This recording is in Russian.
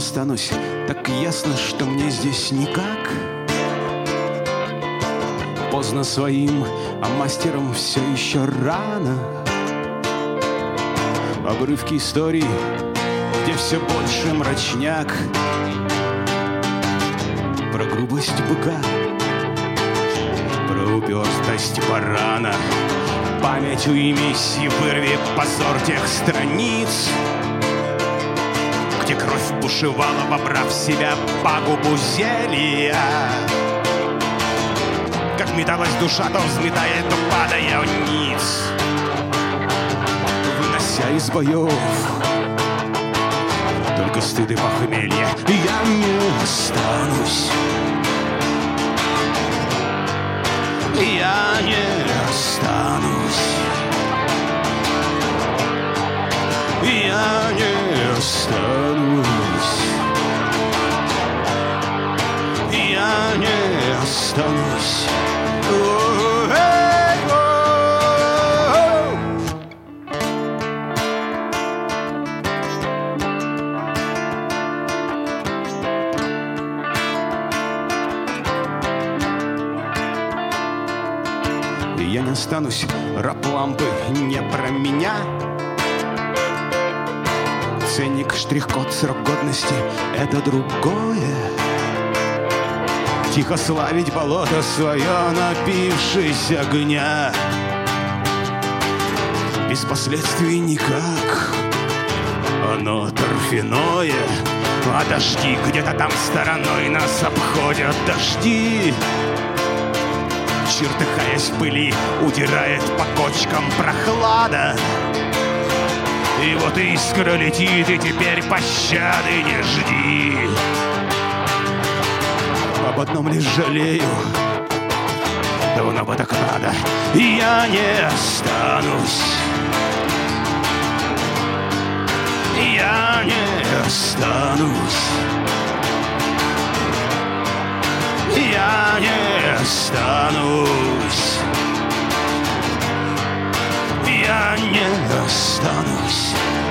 останусь. Так ясно, что мне здесь никак. Поздно своим, а мастером все еще рано. Обрывки историй, где все больше мрачняк. Про грубость быка, про упертость барана. Память уймись и вырви позор тех страниц, где кровь бушевала, вобрав в себя пагубу зелья. Как металась душа, то взметая, то падая вниз, вынося из боев только стыд и похмелье. Я не останусь, я не останусь, я не останусь, я не останусь. Я не останусь, раб лампы не про меня. Ценник, штрих-код, срок годности — это другое. Тихо славить болото свое, напившись огня. Без последствий никак, оно торфяное. А дожди где-то там стороной нас обходят дожди. Чертыхаясь в пыли, удирает по кочкам прохлада. И вот искра летит, и теперь пощады не жди. Об одном лишь жалею, давно бы так надо. Я не останусь, я не останусь, я не останусь, я не останусь.